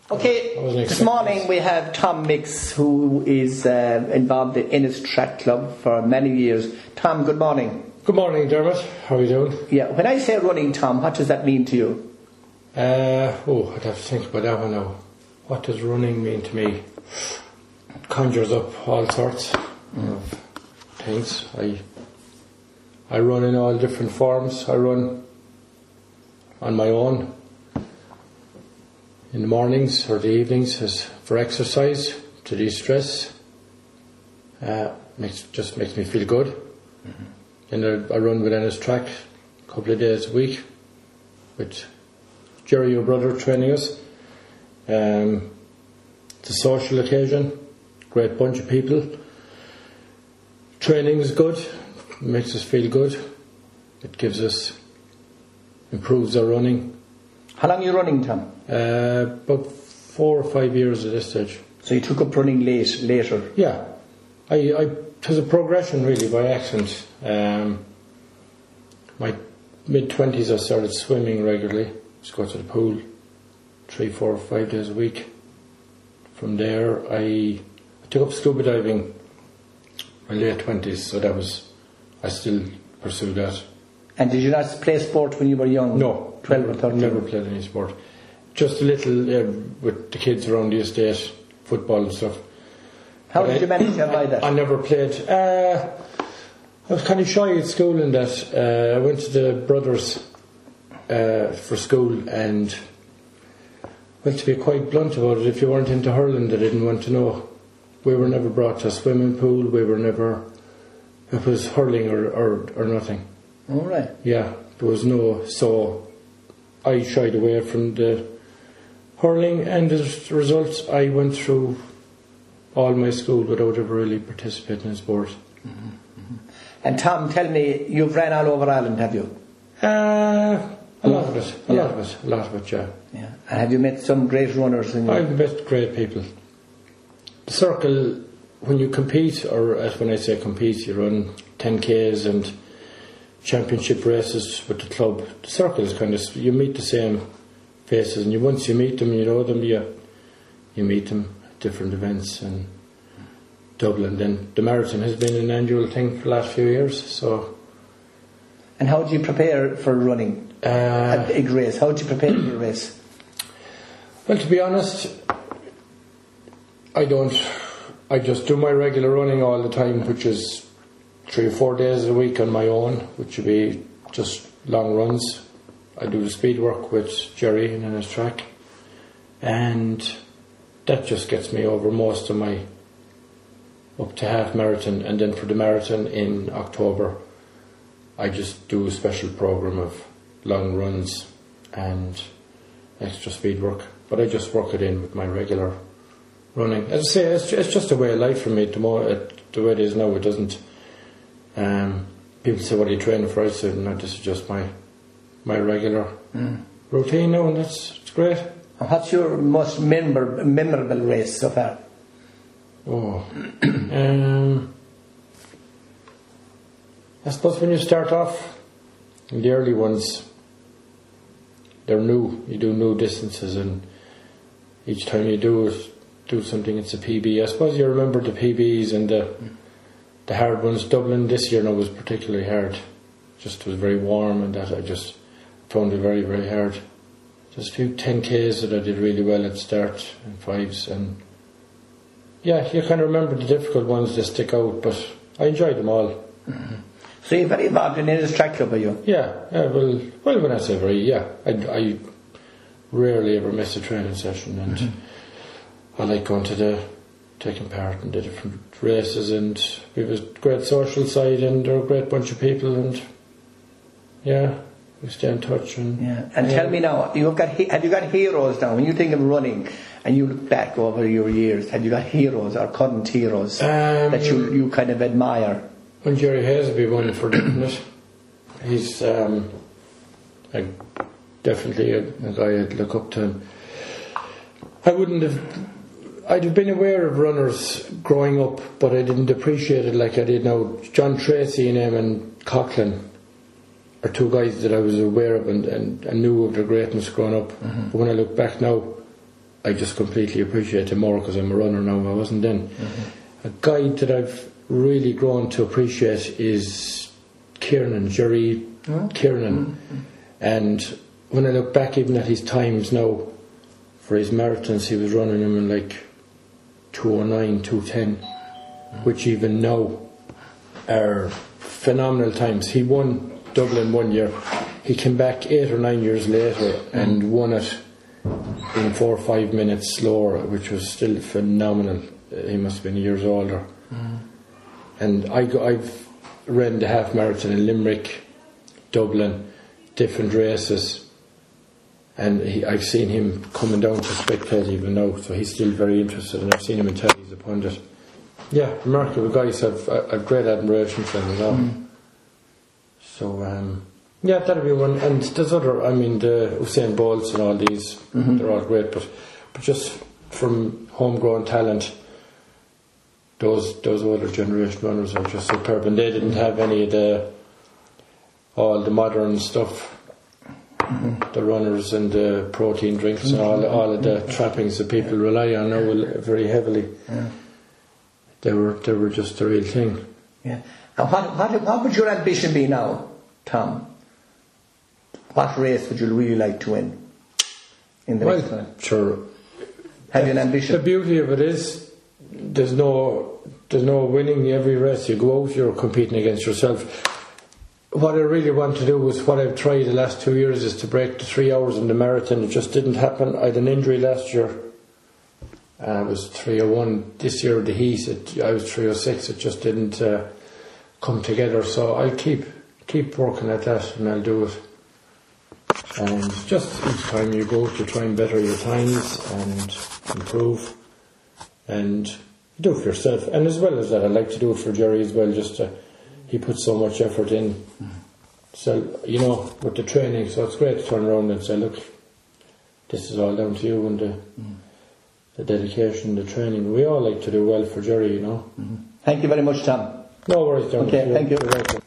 Okay, this morning we have Tom Mix, who is involved in Ennis Track Club for many years. Tom, good morning. Good morning, Dermot. How are you doing? Yeah, when I say running, Tom, what does that mean to you? I'd have to think about that one now. What does running mean to me? It conjures up all sorts of things. I run in all different forms. I run on my own in the mornings or the evenings as for exercise, to de-stress. Just makes me feel good. Mm-hmm. And I run with Ennis Track a couple of days a week with Jerry, your brother, training us. It's a social occasion, great bunch of people. Training is good, makes us feel good. It improves our running. How long are you running, Tom? About 4 or 5 years at this stage. So you took up running later? Yeah. It was a progression really by accident. My mid-20s I started swimming regularly. Just go to the pool 3, 4, 5 days a week. From there I took up scuba diving in my late 20s, so I still pursued that. And did you not play sport when you were young? No. 12 or 13? Never played any sport. Just a little with the kids around the estate, football and stuff. How did you manage to avoid that? I never played. I was kind of shy at school in that. I went to the brothers for school, and, well, to be quite blunt about it, if you weren't into hurling, they didn't want to know. We were never brought to a swimming pool. It was hurling or nothing. All right. Yeah, there was no, so I shied away from the hurling, and as a result I went through all my school without ever really participating in sport. Mm-hmm. Mm-hmm. And Tom, tell me, you've ran all over Ireland, have you? A lot of it, yeah. Yeah. And have you met some great runners? I've met great people. The circle, when you compete, or when I say compete, you run 10Ks and championship races with the club. The circle is kind of, you meet the same faces, and once you meet them, you know them, you meet them at different events in Dublin. Then the marathon has been an annual thing for the last few years. So. And how do you prepare for running a big race? How do you prepare for your race? Well, to be honest, I just do my regular running all the time, which is 3 or 4 days a week on my own, which would be just long runs. I do the speed work with Jerry in Ennis Track, and that just gets me over most of my up to half marathon. And then for the marathon in October, I just do a special program of long runs and extra speed work, but I just work it in with my regular running. As I say, it's just a way of life for me. The way it is now, it doesn't. People say, "What are you training for?" I said, "No, this is just my regular routine now," and it's great. And what's your most memorable race so far? I suppose when you start off, in the early ones, they're new. You do new distances, and each time you do something, it's a PB. I suppose you remember the PBs and the hard ones. Dublin this year now was particularly hard. It was very warm, and that I just found it very, very hard. Just a few 10Ks that I did really well at start, and 5s, and yeah, you kind of remember the difficult ones that stick out, but I enjoyed them all. Mm-hmm. So you're very involved in Ennis Track Club, are you? Yeah, well, when I say very, yeah, I rarely ever miss a training session, and I like going taking part in the different races, and we have a great social side, and they're a great bunch of people, and yeah, we stay in touch. And tell me now, have you got heroes now? When you think of running and you look back over your years, have you got heroes or current heroes that you kind of admire? Well, Jerry Hayes would be one for definite. He's definitely a guy I'd look up to. I'd have been aware of runners growing up, but I didn't appreciate it like I did now. John Tracy and Eamon Coughlin are two guys that I was aware of and knew of their greatness growing up. Mm-hmm. But when I look back now, I just completely appreciate him more because I'm a runner now. I wasn't then. A guy that I've really grown to appreciate is Kiernan, Jerry Kiernan. And when I look back even at his times now, for his marathons, he was running them in like 2:09, 2:10, which even now are phenomenal times. He won Dublin one year. He came back 8 or 9 years later and won it in 4 or 5 minutes slower, which was still phenomenal. He must have been years older. And I've ran the half marathon in Limerick, Dublin, different races, and I've seen him coming down to spectate even now, so he's still very interested, and I've seen him in telly as a pundit. Yeah, remarkable guys. I've great admiration for them as well. So yeah, that'll be one. And there's other, I mean, the Usain Bolts and all these, they're all great, but just from homegrown talent, those older generation runners are just superb, and they didn't have any of all the modern stuff, the runners and the protein drinks and all of the trappings that people rely on now very heavily. They were just the real thing. Yeah. And what would your ambition be now, Tom? What race would you really like to win in the next one? Sure. Have you an ambition? The beauty of it is there's no winning every race. You go out, you're competing against yourself. What I really want to do is what I've tried the last 2 years is to break the 3 hours in the marathon. It just didn't happen. I had an injury last year. I was 3:01. This year the heat, I was 3:06. It just didn't come together. So I'll keep working at that, and I'll do it. And just each time you go to try and better your times and improve, and do it for yourself. And as well as that, I'd like to do it for Jerry as well. He puts so much effort in. So with the training, so it's great to turn around and say, look, this is all down to you and the dedication, the training. We all like to do well for Jerry, Thank you very much, Tom. No worries, John. Okay, thank you.